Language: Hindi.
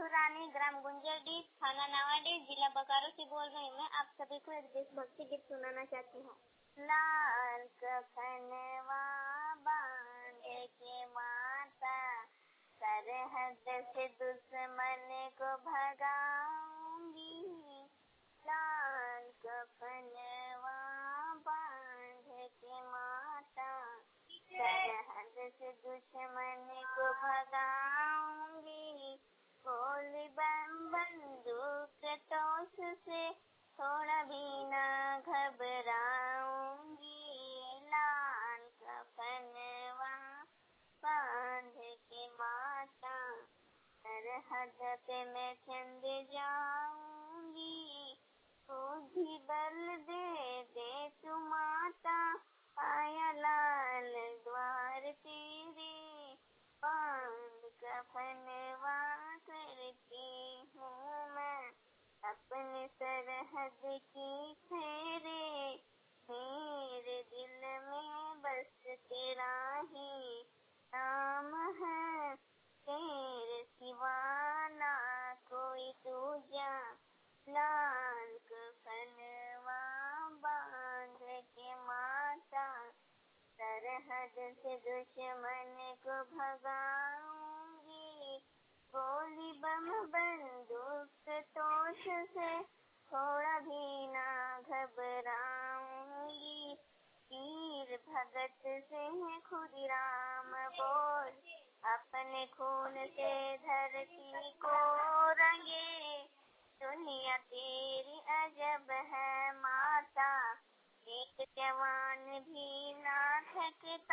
रानी, ग्राम गुंजरडी, थाना नावाडीह, जिला बोकारो से बोल रही हूँ। मैं आप सभी को एक देशभक्ति गीत सुनाना चाहती हूँ। लाल कफनवा बांध के माता, सरहद से दुश्मन को भगाऊंगी। लाल कफनवा बांध के माता, सरहद से दुश्मन को भगाऊंगी। गोली बंदूक तोस से थोड़ा भी ना घबराऊंगी। लाल कफनवा बांध के माता, सरहद पे मैं चंद जाऊंगी। बुद्धि बल दे तू माता, आया लाल द्वार तेरे। बांध कफनवा करती हूँ मैं अपने सरहद की खैरे। मेरे दिल में बस तेरा ही नाम है, तेरे सिवा ना कोई दूजा। लाल कफनवा बांध के माता, सरहद से दुश्मन को भगाऊंगी। गोली बम बंदूक तोश से थोड़ा भी ना घबराऊंगी। वीर भगत सिंह खुदीराम बोल, अपने खून से धरती को रंगे। दुनिया तेरी अजब है माता, एक जवान भी ना थक